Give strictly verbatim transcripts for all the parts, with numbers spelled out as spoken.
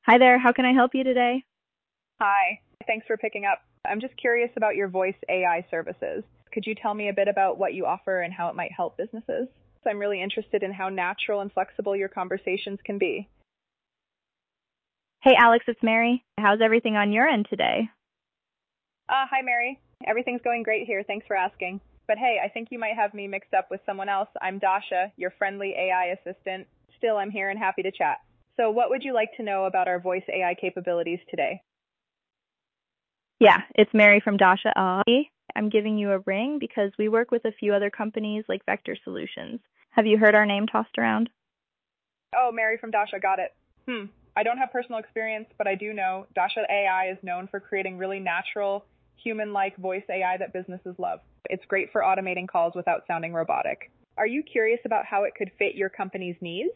Hi there, how can I help you today? Hi, thanks for picking up. I'm just curious about your voice A I services. Could you tell me a bit about what you offer and how it might help businesses? So I'm really interested in how natural and flexible your conversations can be. Hey Alex, it's Mary. How's everything on your end today? Uh, hi, Mary. Everything's going great here. Thanks for asking. But hey, I think you might have me mixed up with someone else. I'm Dasha, your friendly A I assistant. Still, I'm here and happy to chat. So what would you like to know about our voice A I capabilities today? Yeah, it's Mary from Dasha L L C. I'm giving you a ring because we work with a few other companies like Vector Solutions. Have you heard our name tossed around? Oh, Mary from Dasha, got it. Hmm. I don't have personal experience, but I do know Dasha A I is known for creating really natural, human-like voice A I that businesses love. It's great for automating calls without sounding robotic. Are you curious about how it could fit your company's needs?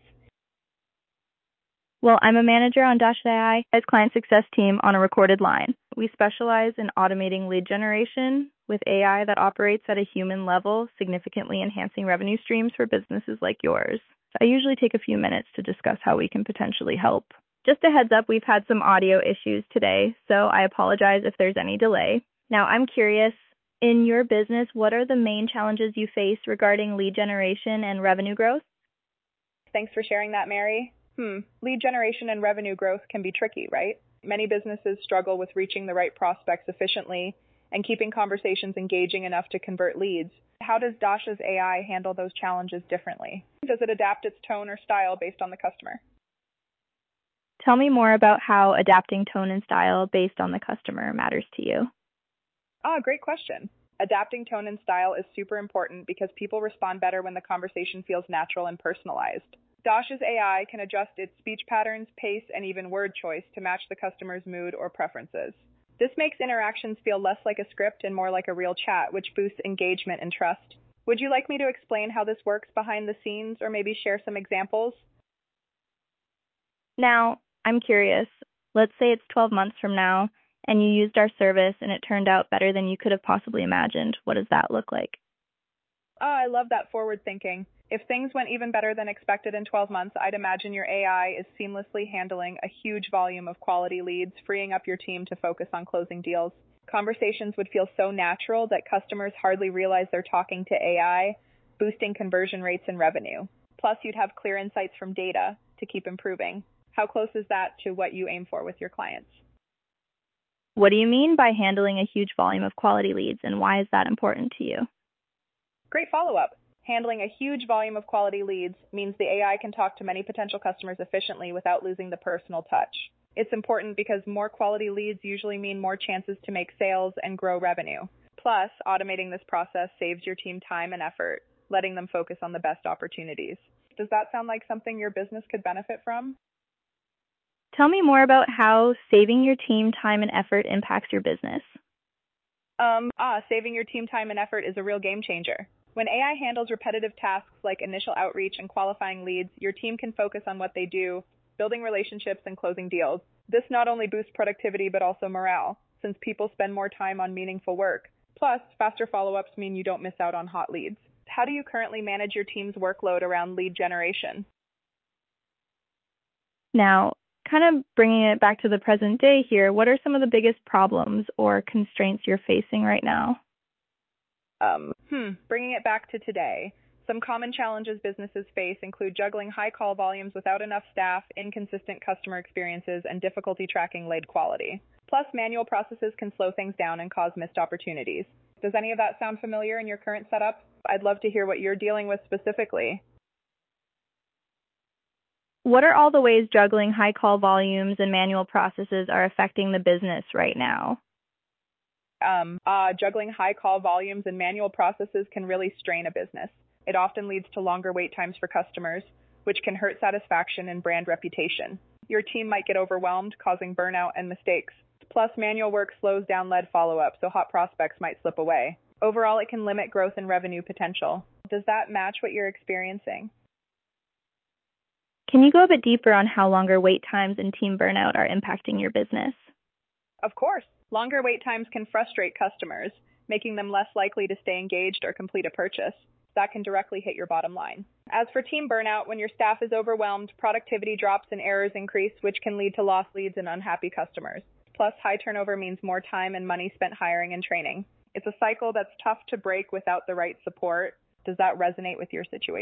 Well, I'm a manager on Dasha A I as client success team on a recorded line. We specialize in automating lead generation with A I that operates at a human level, significantly enhancing revenue streams for businesses like yours. I usually take a few minutes to discuss how we can potentially help. Just a heads up, we've had some audio issues today, so I apologize if there's any delay. Now, I'm curious, in your business, what are the main challenges you face regarding lead generation and revenue growth? Thanks for sharing that, Mary. Hmm. Lead generation and revenue growth can be tricky, right? Many businesses struggle with reaching the right prospects efficiently and keeping conversations engaging enough to convert leads. How does Dasha's A I handle those challenges differently? Does it adapt its tone or style based on the customer? Tell me more about how adapting tone and style based on the customer matters to you. Ah, great question. Adapting tone and style is super important because people respond better when the conversation feels natural and personalized. Dasha's A I can adjust its speech patterns, pace, and even word choice to match the customer's mood or preferences. This makes interactions feel less like a script and more like a real chat, which boosts engagement and trust. Would you like me to explain how this works behind the scenes or maybe share some examples? Now, I'm curious. Let's say it's twelve months from now and you used our service and it turned out better than you could have possibly imagined. What does that look like? Ah, I love that forward thinking. If things went even better than expected in twelve months, I'd imagine your A I is seamlessly handling a huge volume of quality leads, freeing up your team to focus on closing deals. Conversations would feel so natural that customers hardly realize they're talking to A I, boosting conversion rates and revenue. Plus, you'd have clear insights from data to keep improving. How close is that to what you aim for with your clients? What do you mean by handling a huge volume of quality leads, and why is that important to you? Great follow-up. Handling a huge volume of quality leads means the A I can talk to many potential customers efficiently without losing the personal touch. It's important because more quality leads usually mean more chances to make sales and grow revenue. Plus, automating this process saves your team time and effort, letting them focus on the best opportunities. Does that sound like something your business could benefit from? Tell me more about how saving your team time and effort impacts your business. Um, ah, saving your team time and effort is a real game changer. When A I handles repetitive tasks like initial outreach and qualifying leads, your team can focus on what they do, building relationships and closing deals. This not only boosts productivity but also morale, since people spend more time on meaningful work. Plus, faster follow-ups mean you don't miss out on hot leads. How do you currently manage your team's workload around lead generation? Now, kind of bringing it back to the present day here, what are some of the biggest problems or constraints you're facing right now? Um, hmm, bringing it back to today, some common challenges businesses face include juggling high call volumes without enough staff, inconsistent customer experiences, and difficulty tracking lead quality. Plus, manual processes can slow things down and cause missed opportunities. Does any of that sound familiar in your current setup? I'd love to hear what you're dealing with specifically. What are all the ways juggling high call volumes and manual processes are affecting the business right now? Um, uh, juggling high call volumes and manual processes can really strain a business. It often leads to longer wait times for customers, which can hurt satisfaction and brand reputation. Your team might get overwhelmed, causing burnout and mistakes. Plus, manual work slows down lead follow-up, so hot prospects might slip away. Overall, it can limit growth and revenue potential. Does that match what you're experiencing? Can you go a bit deeper on how longer wait times and team burnout are impacting your business? Of course. Longer wait times can frustrate customers, making them less likely to stay engaged or complete a purchase. that can directly hit your bottom line. As for team burnout, when your staff is overwhelmed, productivity drops and errors increase, which can lead to lost leads and unhappy customers. Plus, high turnover means more time and money spent hiring and training. It's a cycle that's tough to break without the right support. Does that resonate with your situation?